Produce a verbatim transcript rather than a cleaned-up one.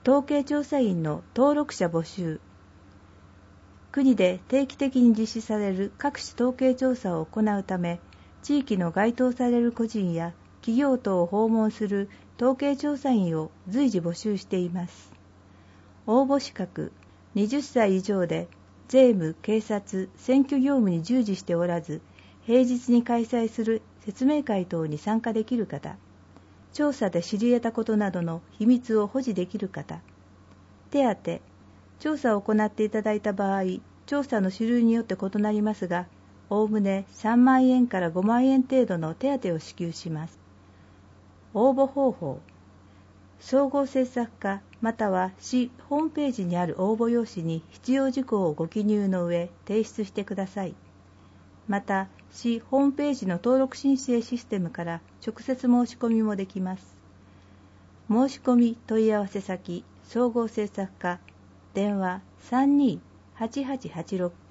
統計調査員の登録者募集。国で定期的に実施される各種統計調査を行うため、地域の該当される個人や企業等を訪問する統計調査員を随時募集しています。応募資格、はたち以上で税務、警察、選挙業務に従事しておらず、平日に開催する説明会等に参加できる方、調査で知り得たことなどの秘密を保持できる方、手当、調査を行っていただいた場合、調査の種類によって異なりますが、おおむねさんまんえんからごまんえん程度の手当を支給します。応募方法、総合政策課または市ホームページにある応募用紙に必要事項をご記入の上提出してください。また、市ホームページの登録申請システムから直接申し込みもできます。申し込み問い合わせ先、総合政策課、電話 さんにーはちはちはちろく